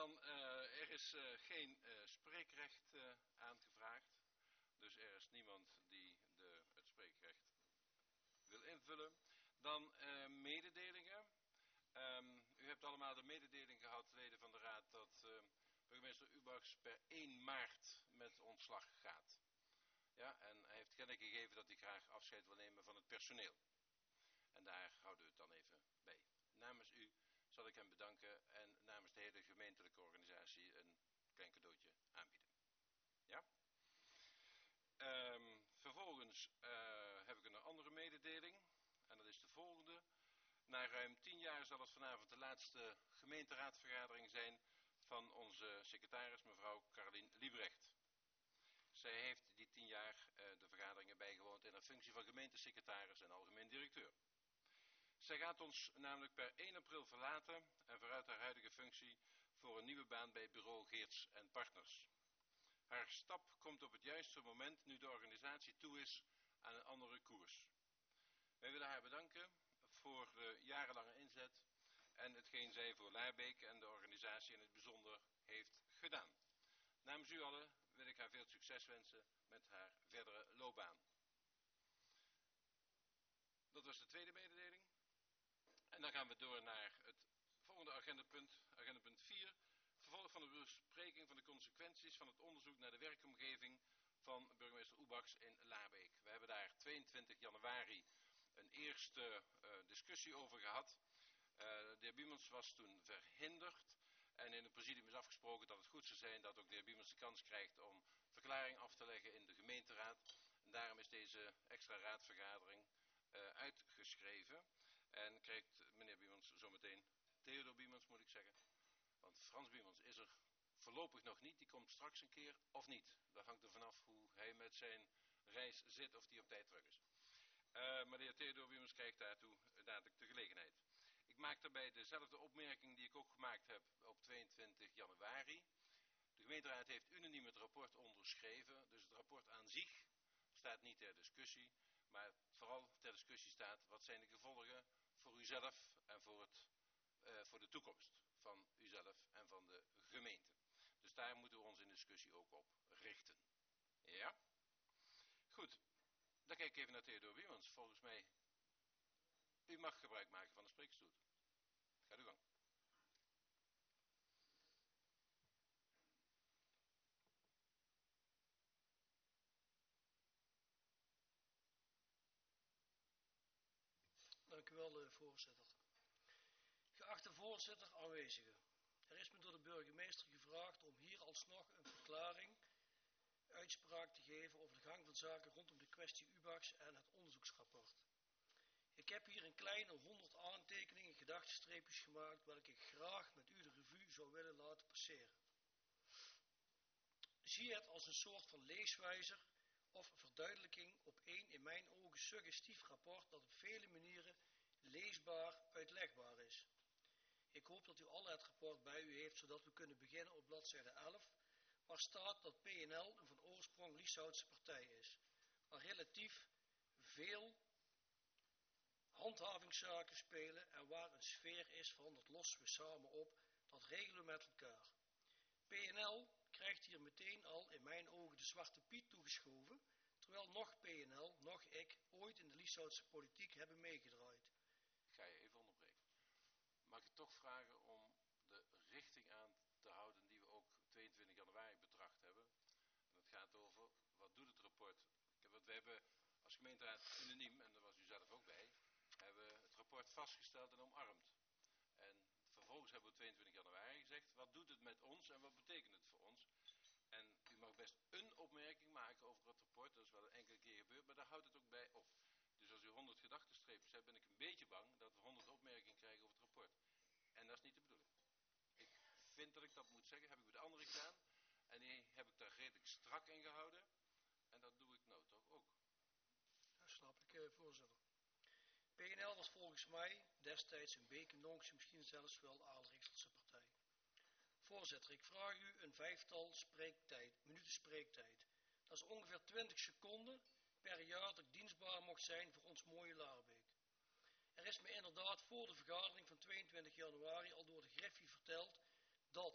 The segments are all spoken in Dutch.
Er is geen spreekrecht aangevraagd. Dus er is niemand die het spreekrecht wil invullen. Dan mededelingen. U hebt allemaal de mededeling gehad, leden van de Raad, dat burgemeester Ubachs per 1 maart met ontslag gaat. Ja, en hij heeft kennis gegeven dat hij graag afscheid wil nemen van het personeel. En daar houden we het dan even bij. Namens u zal ik hem bedanken en namens de hele gemeentelijke organisatie een klein cadeautje aanbieden. Ja? Vervolgens heb ik een andere mededeling. En dat is de volgende. Na ruim 10 jaar zal het vanavond de laatste gemeenteraadvergadering zijn van onze secretaris, mevrouw Carolien Liebrecht. Zij heeft die 10 jaar de vergaderingen bijgewoond in haar functie van gemeentesecretaris en algemeen directeur. Zij gaat ons namelijk per 1 april verlaten en vooruit haar huidige functie voor een nieuwe baan bij bureau Geerts en Partners. Haar stap komt op het juiste moment nu de organisatie toe is aan een andere koers. Wij willen haar bedanken voor de jarenlange inzet en hetgeen zij voor Laarbeek en de organisatie in het bijzonder heeft gedaan. Namens u allen wil ik haar veel succes wensen met haar verdere loopbaan. Dat was de tweede mededeling. En dan gaan we door naar het volgende agendapunt 4. Vervolg van de bespreking van de consequenties van het onderzoek naar de werkomgeving van burgemeester Ubachs in Laarbeek. We hebben daar 22 januari een eerste discussie over gehad. De heer Biemans was toen verhinderd. En in het presidium is afgesproken dat het goed zou zijn dat ook de heer Biemans de kans krijgt om verklaring af te leggen in de gemeenteraad. En daarom is deze extra raadvergadering uitgeschreven. En krijgt meneer Biemans zometeen, Theodor Biemans moet ik zeggen. Want Frans Biemans is er voorlopig nog niet. Die komt straks een keer of niet. Dat hangt er vanaf hoe hij met zijn reis zit of die op tijd terug is. Maar de heer Theodor Biemans krijgt daartoe dadelijk de gelegenheid. Ik maak daarbij dezelfde opmerking die ik ook gemaakt heb op 22 januari. De gemeenteraad heeft unaniem het rapport onderschreven. Dus het rapport aan zich staat niet ter discussie. Maar vooral ter discussie staat wat zijn de gevolgen voor uzelf en voor de toekomst van uzelf en van de gemeente. Dus daar moeten we ons in discussie ook op richten. Ja? Goed. Dan kijk ik even naar Theodor Biemans. Volgens mij, u mag gebruik maken van de spreekstoel. Gaat uw gang. Dank u wel, voorzitter. Geachte voorzitter, aanwezigen. Er is me door de burgemeester gevraagd om hier alsnog een uitspraak te geven over de gang van zaken rondom de kwestie Ubachs en het onderzoeksrapport. Ik heb hier een kleine 100 aantekeningen, gedachtenstreepjes gemaakt, welke ik graag met u de revue zou willen laten passeren. Zie het als een soort van leeswijzer of verduidelijking op een in mijn ogen suggestief rapport dat op vele manieren leesbaar, uitlegbaar is. Ik hoop dat u alle het rapport bij u heeft, zodat we kunnen beginnen op bladzijde 11, waar staat dat PNL een van oorsprong Lieshoutse partij is, waar relatief veel handhavingszaken spelen en waar een sfeer is van dat lossen we samen op, dat regelen we met elkaar. PNL krijgt hier meteen al in mijn ogen de zwarte piet toegeschoven, terwijl nog PNL, nog ik, ooit in de Lieshoutse politiek hebben meegedraaid. Ik ga je even onderbreken. Mag ik toch vragen om de richting aan te houden die we ook 22 januari betracht hebben. En dat gaat over, wat doet het rapport? Want we hebben als gemeenteraad unaniem, en daar was u zelf ook bij, hebben het rapport vastgesteld en omarmd. En vervolgens hebben we 22 januari gezegd, wat doet het met ons en wat betekent het voor ons? En u mag best een opmerking maken over het rapport, dat is wel een enkele keer gebeurd, maar daar houdt het ook bij op. Dus als u 100 gedachtenstreepjes hebt, ben ik een beetje bang dat we 100 opmerkingen krijgen over het rapport. En dat is niet de bedoeling. Ik vind dat ik dat moet zeggen, heb ik bij de anderen gedaan. En die heb ik daar redelijk strak in gehouden. En dat doe ik nou toch ook. Dat snap ik, voorzitter. PNL was volgens mij destijds een Bekendonkse, misschien zelfs wel Aalrikselse partij. Voorzitter, ik vraag u een 5-tal minuten spreektijd. Dat is ongeveer 20 seconden per jaar dat ik dienstbaar mocht zijn voor ons mooie Laarbeek. Er is me inderdaad voor de vergadering van 22 januari al door de Griffie verteld dat, om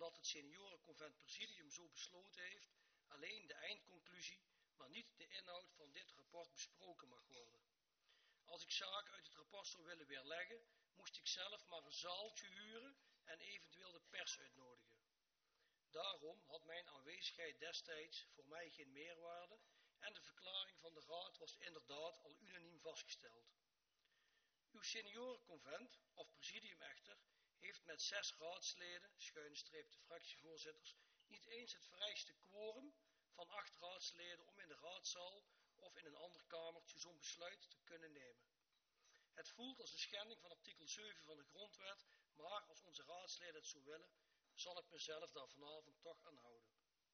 omdat het seniorenconvent presidium zo besloten heeft, alleen de eindconclusie, maar niet de inhoud van dit rapport besproken mag worden. Als ik zaken uit het rapport zou willen weerleggen, moest ik zelf maar een zaaltje huren en eventueel de pers uitnodigen. Daarom had mijn aanwezigheid destijds voor mij geen meerwaarde en de verklaring van de raad was inderdaad al unaniem vastgesteld. Uw seniorenconvent, of presidium echter, heeft met 6 raadsleden, _de fractievoorzitters, niet eens het vereiste quorum van 8 raadsleden om in de raadzaal of in een ander kamertje zo'n besluit te kunnen nemen. Het voelt als een schending van artikel 7 van de grondwet, maar als onze raadsleden het zo willen, zal ik mezelf daar vanavond toch aan houden.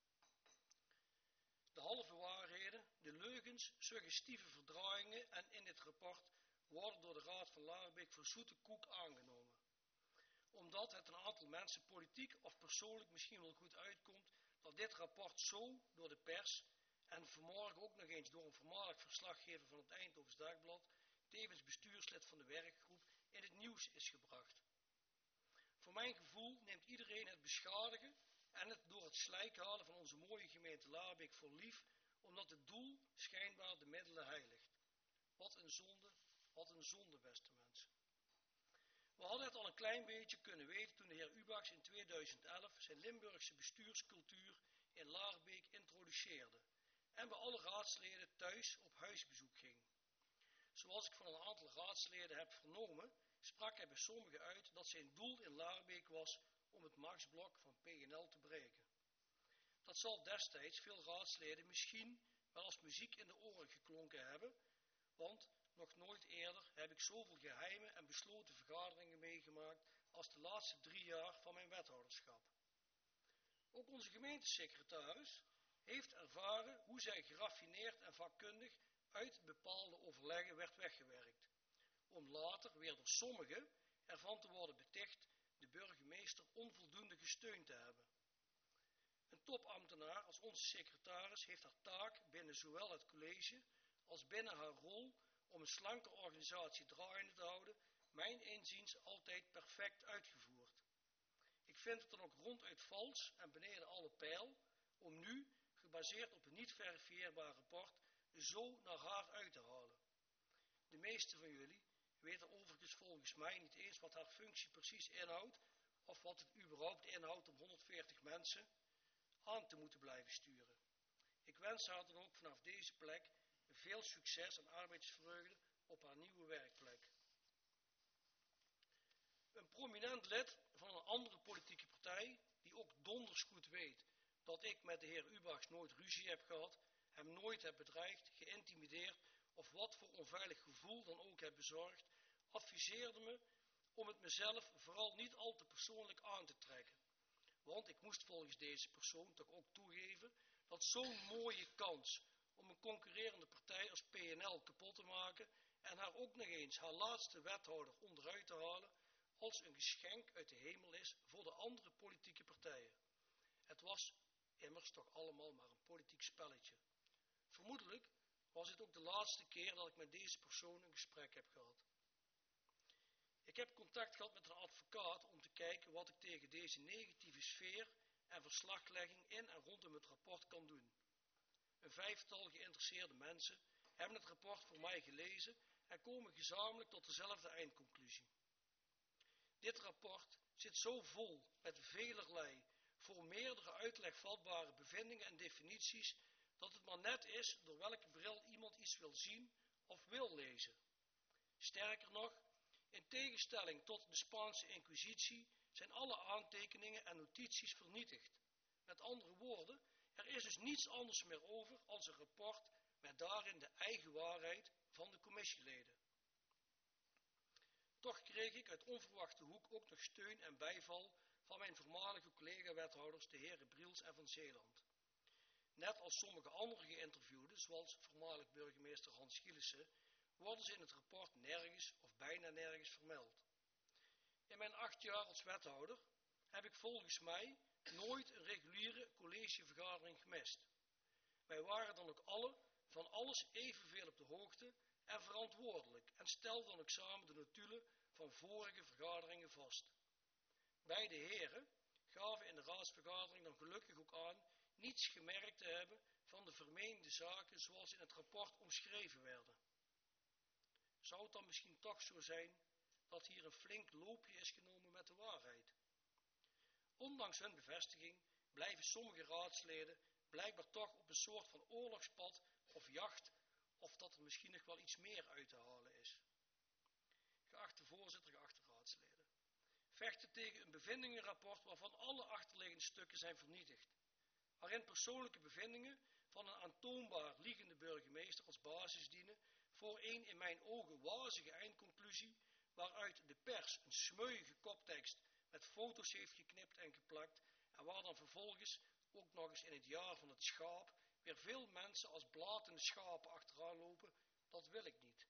De halve waarheden, de leugens, suggestieve verdraaiingen en in dit rapport worden door de Raad van Laarbeek voor zoete koek aangenomen. Omdat het een aantal mensen politiek of persoonlijk misschien wel goed uitkomt dat dit rapport zo door de pers en vanmorgen ook nog eens door een voormalig verslaggever van het Eindhovens Dagblad, tevens bestuurslid van de werkgroep, in het nieuws is gebracht. Voor mijn gevoel neemt iedereen het beschadigen en het door het slijk halen van onze mooie gemeente Laarbeek voor lief, omdat het doel schijnbaar de middelen heiligt. Wat een zonde, beste mensen. We hadden het al een klein beetje kunnen weten toen de heer Ubachs in 2011 zijn Limburgse bestuurscultuur in Laarbeek introduceerde en bij alle raadsleden thuis op huisbezoek ging. Zoals ik van een aantal raadsleden heb vernomen, sprak hij bij sommigen uit dat zijn doel in Laarbeek was om het machtsblok van PNL te breken. Dat zal destijds veel raadsleden misschien wel als muziek in de oren geklonken hebben, want nog nooit eerder heb ik zoveel geheime en besloten vergaderingen meegemaakt als de laatste 3 jaar van mijn wethouderschap. Ook onze gemeentesecretaris heeft ervaren hoe zij geraffineerd en vakkundig uit bepaalde overleggen werd weggewerkt, om later weer door sommigen ervan te worden beticht de burgemeester onvoldoende gesteund te hebben. Een topambtenaar als onze secretaris heeft haar taak binnen zowel het college als binnen haar rol om een slanke organisatie draaiende te houden, mijn inziens altijd perfect uitgevoerd. Ik vind het dan ook ronduit vals en beneden alle peil om nu, gebaseerd op een niet verifieerbaar rapport, zo naar haar uit te halen. De meesten van jullie weten overigens volgens mij niet eens wat haar functie precies inhoudt of wat het überhaupt inhoudt om 140 mensen aan te moeten blijven sturen. Ik wens haar dan ook vanaf deze plek veel succes en arbeidsvreugde op haar nieuwe werkplek. Een prominent lid van een andere politieke partij, die ook donders goed weet dat ik met de heer Ubachs nooit ruzie heb gehad, hem nooit heb bedreigd, geïntimideerd of wat voor onveilig gevoel dan ook heb bezorgd, adviseerde me om het mezelf vooral niet al te persoonlijk aan te trekken. Want ik moest volgens deze persoon toch ook toegeven dat zo'n mooie kans om een concurrerende partij als PNL kapot te maken en haar ook nog eens haar laatste wethouder onderuit te halen, als een geschenk uit de hemel is voor de andere politieke partijen. Het was immers toch allemaal maar een politiek spelletje. Vermoedelijk was het ook de laatste keer dat ik met deze persoon een gesprek heb gehad. Ik heb contact gehad met een advocaat om te kijken wat ik tegen deze negatieve sfeer en verslaglegging in en rondom het rapport kan doen. Een 5-tal geïnteresseerde mensen hebben het rapport voor mij gelezen en komen gezamenlijk tot dezelfde eindconclusie. Dit rapport zit zo vol met velerlei, voor meerdere uitleg vatbare bevindingen en definities, dat het maar net is door welke bril iemand iets wil zien of wil lezen. Sterker nog, in tegenstelling tot de Spaanse Inquisitie zijn alle aantekeningen en notities vernietigd. Met andere woorden, er is dus niets anders meer over als een rapport met daarin de eigen waarheid van de commissieleden. Toch kreeg ik uit onverwachte hoek ook nog steun en bijval van mijn voormalige collega-wethouders, de heren Briels en van Zeeland. Net als sommige andere geïnterviewden, zoals voormalig burgemeester Hans Gielissen, worden ze in het rapport nergens of bijna nergens vermeld. In mijn 8 jaar als wethouder heb ik volgens mij nooit een reguliere collegevergadering gemist. Wij waren dan ook alle van alles evenveel op de hoogte en verantwoordelijk en stelden dan ook samen de notulen van vorige vergaderingen vast. Beide heren gaven in de raadsvergadering dan gelukkig ook aan niets gemerkt te hebben van de vermeende zaken zoals in het rapport omschreven werden. Zou het dan misschien toch zo zijn dat hier een flink loopje is genomen met de waarheid? Ondanks hun bevestiging blijven sommige raadsleden blijkbaar toch op een soort van oorlogspad of jacht, of dat er misschien nog wel iets meer uit te halen is. Geachte voorzitter, geachte raadsleden. Vechten tegen een bevindingenrapport waarvan alle achterliggende stukken zijn vernietigd. Waarin persoonlijke bevindingen van een aantoonbaar liegende burgemeester als basis dienen voor een in mijn ogen wazige eindconclusie, waaruit de pers een smeuïge koptekst met foto's heeft geknipt en geplakt en waar dan vervolgens, ook nog eens in het jaar van het schaap, weer veel mensen als blatende schapen achteraan lopen, dat wil ik niet.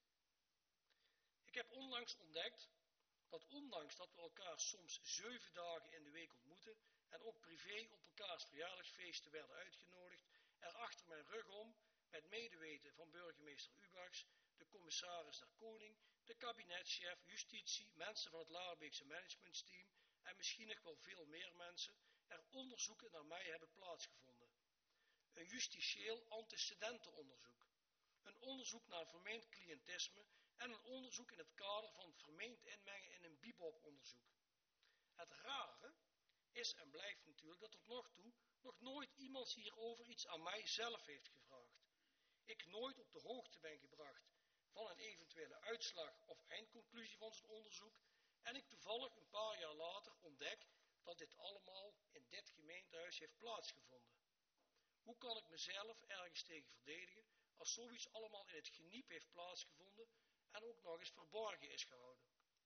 Ik heb onlangs ontdekt dat ondanks dat we elkaar soms 7 dagen in de week ontmoeten en ook privé op elkaars verjaardagsfeesten werden uitgenodigd, er achter mijn rug om, met medeweten van burgemeester Ubachs, de commissaris der Koning, de kabinetschef, justitie, mensen van het Laarbeekse managementsteam en misschien nog wel veel meer mensen, er onderzoeken naar mij hebben plaatsgevonden. Een justitieel antecedentenonderzoek, een onderzoek naar vermeend cliëntisme en een onderzoek in het kader van vermeend inmengen in een bibop-onderzoek. Het rare is en blijft natuurlijk dat tot nog toe nog nooit iemand hierover iets aan mij zelf heeft gevraagd. Ik nooit op de hoogte ben gebracht van een eventuele uitslag of eindconclusie van zo'n onderzoek en ik toevallig een paar jaar later ontdek dat dit allemaal in dit gemeentehuis heeft plaatsgevonden. Hoe kan ik mezelf ergens tegen verdedigen als zoiets allemaal in het geniep heeft plaatsgevonden en ook nog eens verborgen is gehouden?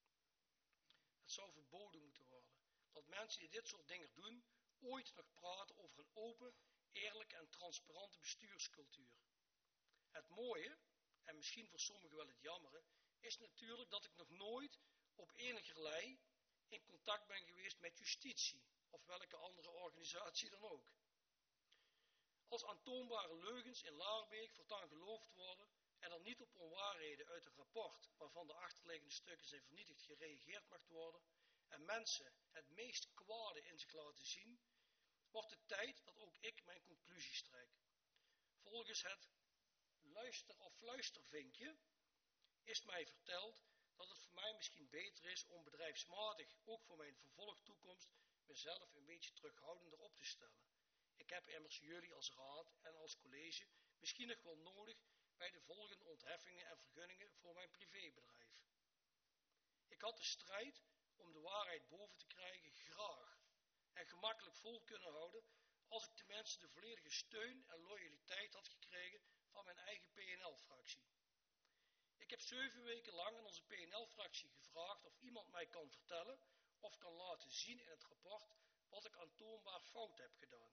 Het zou verboden moeten worden dat mensen die dit soort dingen doen ooit nog praten over een open, eerlijke en transparante bestuurscultuur. Het mooie, en misschien voor sommigen wel het jammere, is natuurlijk dat ik nog nooit op enigerlei in contact ben geweest met justitie of welke andere organisatie dan ook. Als aantoonbare leugens in Laarbeek voortaan geloofd worden en er niet op onwaarheden uit een rapport waarvan de achterliggende stukken zijn vernietigd gereageerd mag worden en mensen het meest kwade in zich laten zien, wordt het tijd dat ook ik mijn conclusies trek. Volgens het luister- of fluistervinkje is mij verteld dat het voor mij misschien beter is om bedrijfsmatig, ook voor mijn vervolgtoekomst, mezelf een beetje terughoudender op te stellen. Ik heb immers jullie als raad en als college misschien nog wel nodig bij de volgende ontheffingen en vergunningen voor mijn privébedrijf. Ik had de strijd om de waarheid boven te krijgen graag en gemakkelijk vol kunnen houden als ik tenminste de volledige steun en loyaliteit had gekregen van mijn eigen PNL-fractie. Ik heb 7 weken lang aan onze PNL-fractie gevraagd of iemand mij kan vertellen of kan laten zien in het rapport wat ik aantoonbaar fout heb gedaan.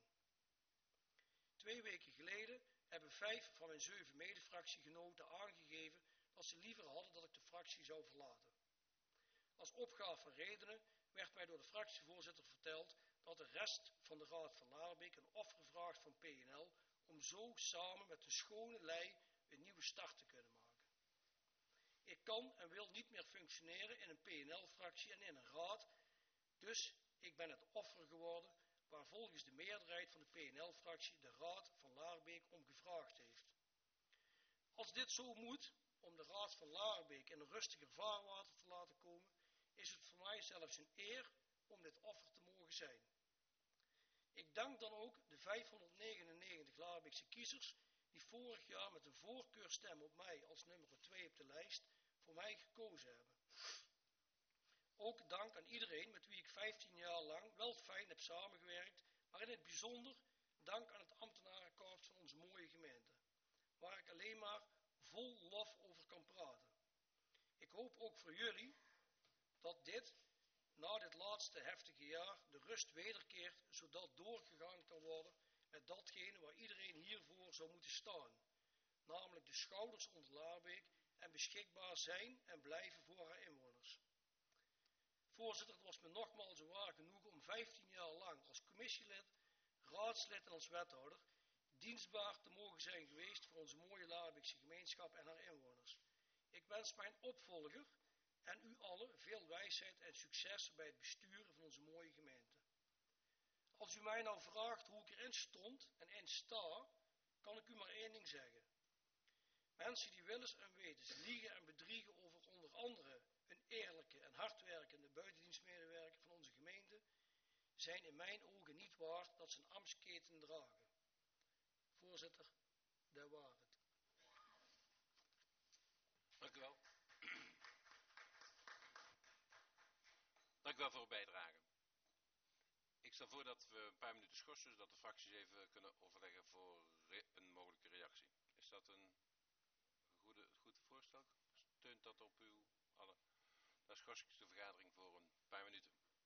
2 weken geleden hebben 5 van mijn 7 medefractiegenoten aangegeven dat ze liever hadden dat ik de fractie zou verlaten. Als opgave van redenen werd mij door de fractievoorzitter verteld dat de rest van de Raad van Laarbeek een offer vraagt van PNL om zo samen met de schone lei een nieuwe start te kunnen maken. Ik kan en wil niet meer functioneren in een PNL-fractie en in een raad, dus ik ben het offer geworden waar volgens de meerderheid van de PNL-fractie de Raad van Laarbeek om gevraagd heeft. Als dit zo moet, om de Raad van Laarbeek in een rustiger vaarwater te laten komen, is het voor mij zelfs een eer om dit offer te mogen zijn. Ik dank dan ook de 599 Laarbeekse kiezers die vorig jaar met een voorkeurstem op mij als nummer 2 op de lijst voor mij gekozen hebben. Ook dank aan iedereen met wie ik 15 jaar lang wel fijn heb samengewerkt, maar in het bijzonder dank aan het ambtenarenkorps van onze mooie gemeente, waar ik alleen maar vol lof over kan praten. Ik hoop ook voor jullie dat na dit laatste heftige jaar, de rust wederkeert, zodat doorgegaan kan worden met datgene waar iedereen hiervoor zou moeten staan, namelijk de schouders onder Laarbeek en beschikbaar zijn en blijven voor haar inwoners. Voorzitter, het was me nogmaals een waar genoegen om 15 jaar lang als commissielid, raadslid en als wethouder dienstbaar te mogen zijn geweest voor onze mooie Laarbeekse gemeenschap en haar inwoners. Ik wens mijn opvolger en u allen veel wijsheid en succes bij het besturen van onze mooie gemeente. Als u mij nou vraagt hoe ik erin stond en in sta, kan ik u maar één ding zeggen. Mensen die willens en wetens liegen en bedriegen over onder andere een eerlijke en hardwerkende buitendienstmedewerker van onze gemeente, zijn in mijn ogen niet waard dat ze een ambtsketen dragen. Voorzitter, daar waren het. Dank u wel. Dank u wel voor uw bijdrage. Ik stel voor dat we een paar minuten schorsen, zodat de fracties even kunnen overleggen voor een mogelijke reactie. Is dat een goed voorstel? Steunt dat op uw alle? Dan schors ik de vergadering voor een paar minuten.